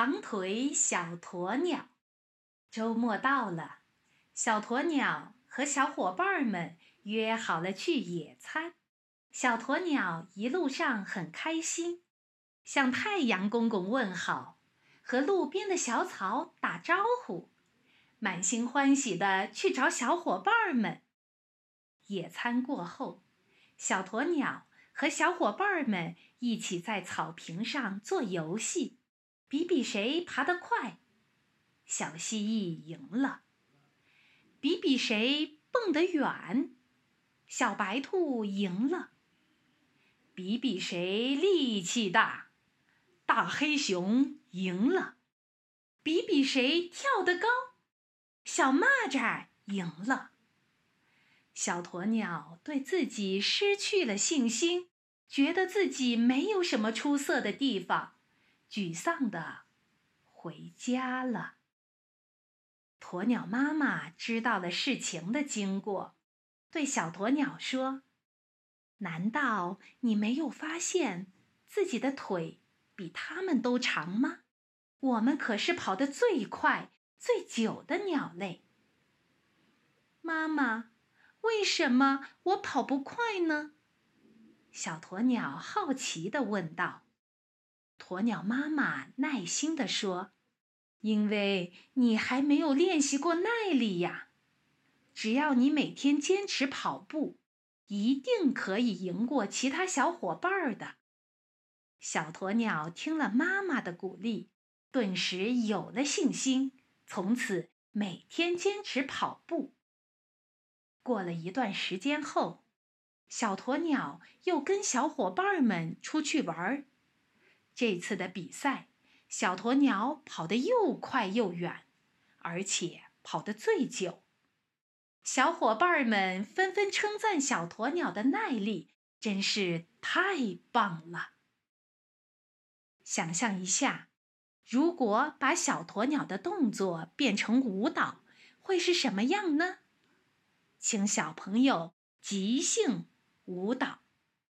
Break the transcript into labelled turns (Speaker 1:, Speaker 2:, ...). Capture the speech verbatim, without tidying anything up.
Speaker 1: 长腿小鸵鸟。周末到了，小鸵鸟和小伙伴们约好了去野餐。小鸵鸟一路上很开心，向太阳公公问好，和路边的小草打招呼，满心欢喜地去找小伙伴们。野餐过后，小鸵鸟和小伙伴们一起在草坪上做游戏，比比谁爬得快。小蜥蜴赢了。比比谁蹦得远。小白兔赢了。比比谁力气大。大黑熊赢了。比比谁跳得高。小蚂蚱赢了。小鸵鸟对自己失去了信心，觉得自己没有什么出色的地方，沮丧地回家了。鸵鸟妈妈知道了事情的经过，对小鸵鸟说：“难道你没有发现自己的腿比它们都长吗？我们可是跑得最快、最久的鸟类。”妈妈，为什么我跑不快呢？小鸵鸟好奇地问道。鸵鸟妈妈耐心地说：“因为你还没有练习过耐力呀。只要你每天坚持跑步，一定可以赢过其他小伙伴的。”小鸵鸟听了妈妈的鼓励，顿时有了信心，从此每天坚持跑步。过了一段时间后，小鸵鸟又跟小伙伴们出去玩。这次的比赛，小鸵鸟跑得又快又远，而且跑得最久。小伙伴们纷纷称赞小鸵鸟的耐力真是太棒了。想象一下，如果把小鸵鸟的动作变成舞蹈，会是什么样呢？请小朋友即兴舞蹈。